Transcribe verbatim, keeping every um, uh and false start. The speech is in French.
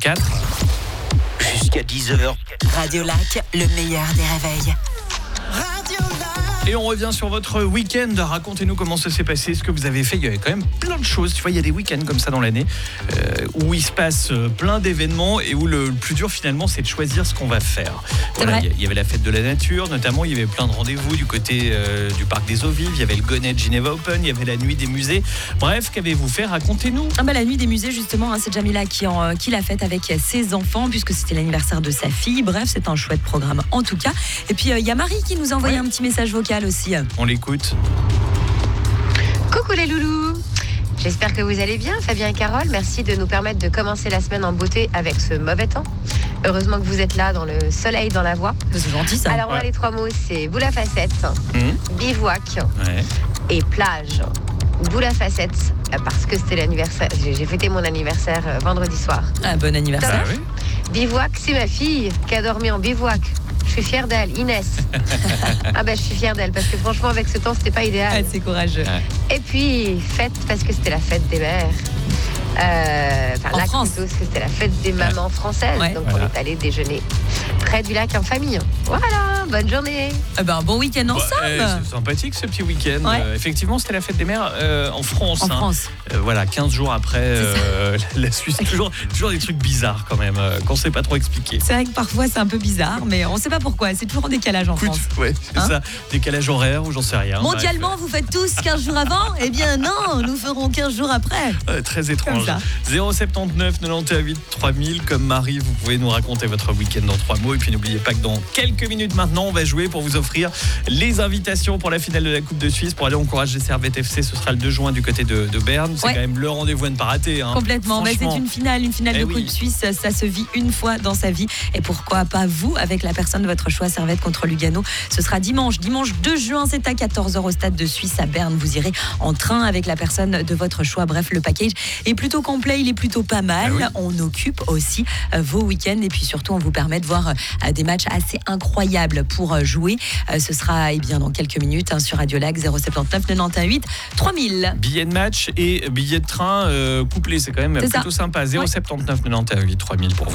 quatre. Jusqu'à dix heures. Radio Lac, le meilleur des réveils. Radio Lac. Et on revient sur votre week-end. Racontez-nous comment ça s'est passé, ce que vous avez fait. Il y avait quand même plein de choses. Tu vois, il y a des week-ends comme ça dans l'année euh, où il se passe plein d'événements et où le plus dur finalement, c'est de choisir ce qu'on va faire. Voilà, il y avait la fête de la nature, notamment. Il y avait plein de rendez-vous du côté euh, du parc des Eaux Vives. Il y avait le Gonnet Geneva Open. Il y avait la nuit des musées. Bref, qu'avez-vous fait? Racontez-nous. Ah bah, la nuit des musées, justement, hein, c'est Jamila qui, en, euh, qui l'a faite avec ses enfants puisque c'était l'anniversaire de sa fille. Bref, c'est un chouette programme en tout cas. Et puis, il euh, y a Marie qui nous a envoyé ouais. un petit message vocal aussi. On l'écoute. Coucou les loulous. J'espère que vous allez bien, Fabien et Carole. Merci de nous permettre de commencer la semaine en beauté avec ce mauvais temps. Heureusement que vous êtes là dans le soleil, dans la voie. C'est gentil ça. Alors, moi, ouais. les trois mots, c'est boule à facettes, mmh. bivouac ouais. et plage. Boule à facettes, parce que c'était l'anniversaire. J'ai fêté mon anniversaire vendredi soir. Ah, bon anniversaire. Ah, oui. Bivouac, c'est ma fille qui a dormi en bivouac. Je suis fière d'elle, Inès. Ah ben, je suis fière d'elle parce que franchement, avec ce temps, c'était pas idéal. Ah, c'est courageux. Et puis, fête parce que c'était la fête des mères. Euh, enfin, en lac France. plutôt, parce que c'était la fête des mamans françaises. Ouais. Donc, voilà. on est allé déjeuner près du lac en famille. Voilà, bonne journée. Eh ben, un bon week-end ensemble. Bah, eh, c'est sympathique ce petit week-end. Ouais. Euh, effectivement, c'était la fête des mères euh, en France. En hein. France. Euh, voilà, quinze jours après euh, la Suisse. Toujours, toujours des trucs bizarres quand même, euh, qu'on ne sait pas trop expliquer. C'est vrai que parfois c'est un peu bizarre, mais on ne sait pas pourquoi. C'est toujours en décalage en Écoute, France. ouais, c'est Hein ça. Décalage horaire ou j'en sais rien. Mondialement, Bref. vous faites tous quinze jours avant? Eh bien non, nous ferons quinze jours après. Euh, très étrange. Comme ça. zéro sept neuf quatre-vingt-onze huit trois mille. Comme Marie, vous pouvez nous raconter votre week-end dans trois mots. Et puis n'oubliez pas que dans quelques minutes maintenant, on va jouer pour vous offrir les invitations pour la finale de la Coupe de Suisse pour aller encourager Servette F C. Ce sera le deux juin du côté de, de Berne. C'est Ouais. quand même le rendez-vous à ne pas rater. Hein. Complètement, mais Franchement. c'est une finale, une finale Eh de oui. Coupe Suisse, ça se vit une fois dans sa vie. Et pourquoi pas vous, avec la personne de votre choix, Servette contre Lugano. Ce sera dimanche, dimanche deux juin, c'est à quatorze heures au stade de Suisse à Berne. Vous irez en train avec la personne de votre choix. Bref, le package est plutôt complet, il est plutôt pas mal. Ah oui. On occupe aussi euh, vos week-ends et puis surtout, on vous permet de voir euh, des matchs assez incroyables pour euh, jouer. Euh, ce sera eh bien, dans quelques minutes hein, sur Radio Lac zéro sept neuf quatre-vingt-onze huit trois mille. Billets de match et billets de train euh, couplés, c'est quand même C'est plutôt ça. sympa. zéro sept neuf quatre-vingt-onze huit trois mille pour vous.